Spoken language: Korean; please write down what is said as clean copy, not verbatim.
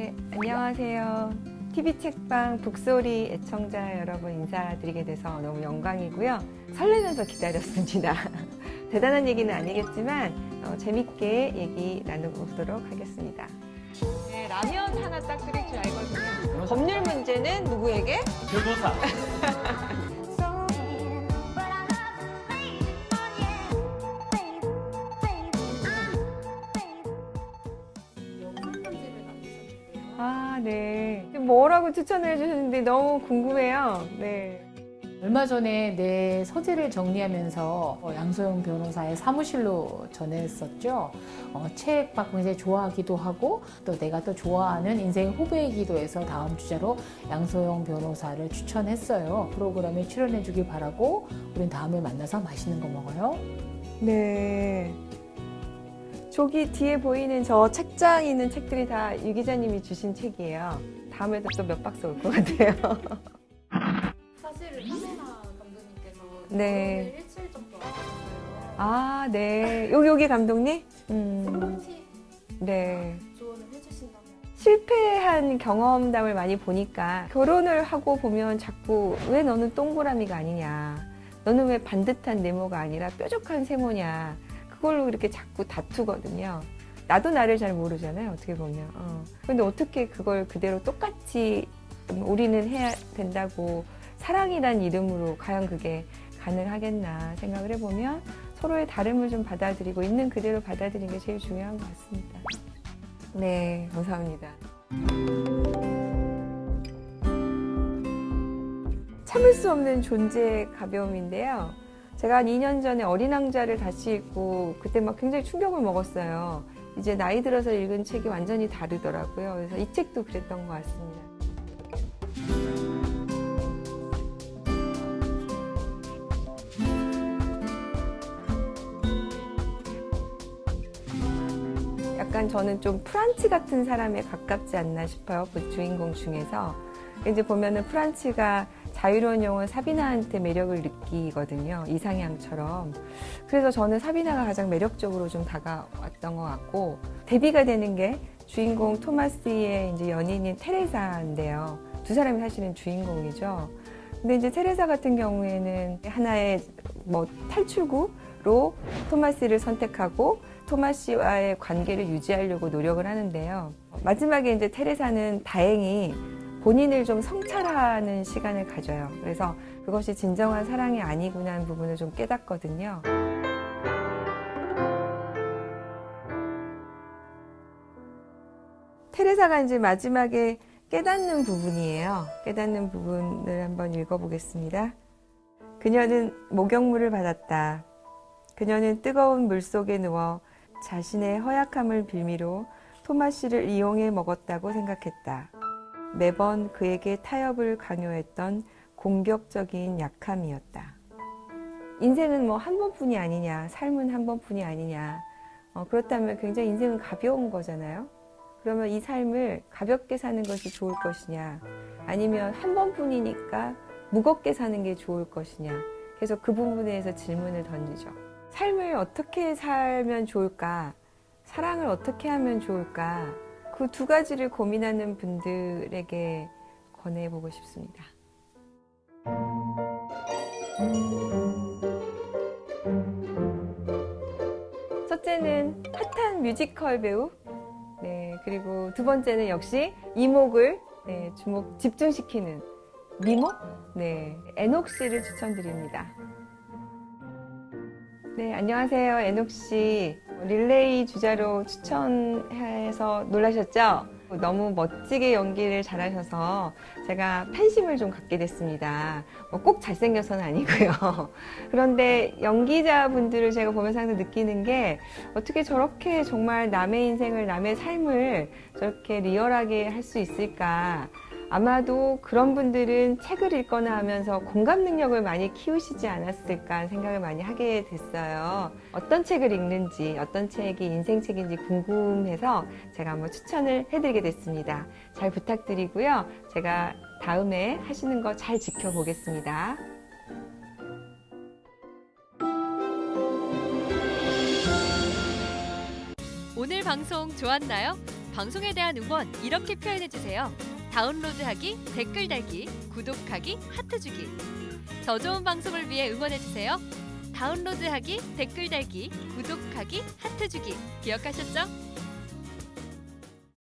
네, 안녕하세요. TV 책방 북소리 애청자 여러분 인사드리게 돼서 너무 영광이고요. 설레면서 기다렸습니다. 대단한 얘기는 아니겠지만 재밌게 얘기 나눠보도록 하겠습니다. 네, 라면 하나 딱 끓일 줄 알거든요. 법률 문제는 누구에게? 변호사. 아, 네. 뭐라고 추천해 주셨는데 너무 궁금해요. 네. 얼마 전에 내 서재를 정리하면서 양소영 변호사의 사무실로 전했었죠. 책 굉장히 좋아하기도 하고 또 내가 또 좋아하는 인생 후배이기도 해서 다음 주자로 양소영 변호사를 추천했어요. 프로그램에 출연해 주길 바라고 우린 다음에 만나서 맛있는 거 먹어요. 네. 저기 뒤에 보이는 저 책장에 있는 책들이 다 유 기자님이 주신 책이에요. 다음에도 또 몇 박스 올 것 같아요. 사실은 이세나 감독님께서 네. 결혼을 일주일 정도 하셨어요. 아, 네. 여기 감독님? 생방식 네. 조언을 해주신다면. 실패한 경험담을 많이 보니까 결혼을 하고 보면 자꾸 왜 너는 동그라미가 아니냐. 너는 왜 반듯한 네모가 아니라 뾰족한 세모냐. 그걸로 이렇게 자꾸 다투거든요. 나도 나를 잘 모르잖아요, 어떻게 보면. 근데 어떻게 그걸 그대로 똑같이 우리는 해야 된다고 사랑이란 이름으로 과연 그게 가능하겠나 생각을 해보면 서로의 다름을 좀 받아들이고 있는 그대로 받아들이는 게 제일 중요한 것 같습니다. 네, 감사합니다. 참을 수 없는 존재의 가벼움인데요. 제가 한 2년 전에 어린 왕자를 다시 읽고 그때 막 굉장히 충격을 먹었어요. 이제 나이 들어서 읽은 책이 완전히 다르더라고요. 그래서 이 책도 그랬던 것 같습니다. 약간 저는 좀 프란치 같은 사람에 가깝지 않나 싶어요. 그 주인공 중에서. 이제 보면은 프란치가 자유로운 영혼 사비나한테 매력을 느끼거든요. 이상향처럼. 그래서 저는 사비나가 가장 매력적으로 좀 다가왔던 것 같고, 대비가 되는 게 주인공 토마스의 이제 연인인 테레사인데요. 두 사람이 사실은 주인공이죠. 근데 이제 테레사 같은 경우에는 하나의 탈출구로 토마스를 선택하고 토마스와의 관계를 유지하려고 노력을 하는데요. 마지막에 이제 테레사는 다행히 본인을 좀 성찰하는 시간을 가져요. 그래서 그것이 진정한 사랑이 아니구나 하는 부분을 좀 깨닫거든요. 테레사가 이제 마지막에 깨닫는 부분이에요. 깨닫는 부분을 한번 읽어보겠습니다. 그녀는 목욕물을 받았다. 그녀는 뜨거운 물 속에 누워 자신의 허약함을 빌미로 토마시를 이용해 먹었다고 생각했다. 매번 그에게 타협을 강요했던 공격적인 약함이었다. 인생은 한 번뿐이 아니냐, 삶은 한 번뿐이 아니냐. 그렇다면 굉장히 인생은 가벼운 거잖아요. 그러면 이 삶을 가볍게 사는 것이 좋을 것이냐, 아니면 한 번뿐이니까 무겁게 사는 게 좋을 것이냐. 그래서 그 부분에 대해서 질문을 던지죠. 삶을 어떻게 살면 좋을까? 사랑을 어떻게 하면 좋을까? 그 두 가지를 고민하는 분들에게 권해보고 싶습니다. 첫째는 핫한 뮤지컬 배우, 네, 그리고 두 번째는 역시 이목을 집중시키는 미모, 네, 애녹 씨를 추천드립니다. 네, 안녕하세요. 애녹 씨. 릴레이 주자로 추천해서 놀라셨죠? 너무 멋지게 연기를 잘하셔서 제가 팬심을 좀 갖게 됐습니다. 꼭 잘생겨서는 아니고요. 그런데 연기자분들을 제가 보면서 항상 느끼는 게 어떻게 저렇게 정말 남의 인생을, 남의 삶을 저렇게 리얼하게 할 수 있을까. 아마도 그런 분들은 책을 읽거나 하면서 공감 능력을 많이 키우시지 않았을까 생각을 많이 하게 됐어요. 어떤 책을 읽는지, 어떤 책이 인생책인지 궁금해서 제가 한번 추천을 해드리게 됐습니다. 잘 부탁드리고요. 제가 다음에 하시는 거 잘 지켜보겠습니다. 오늘 방송 좋았나요? 방송에 대한 응원 이렇게 표현해주세요. 다운로드하기, 댓글 달기, 구독하기, 하트 주기. 더 좋은 방송을 위해 응원해주세요. 다운로드하기, 댓글 달기, 구독하기, 하트 주기. 기억하셨죠?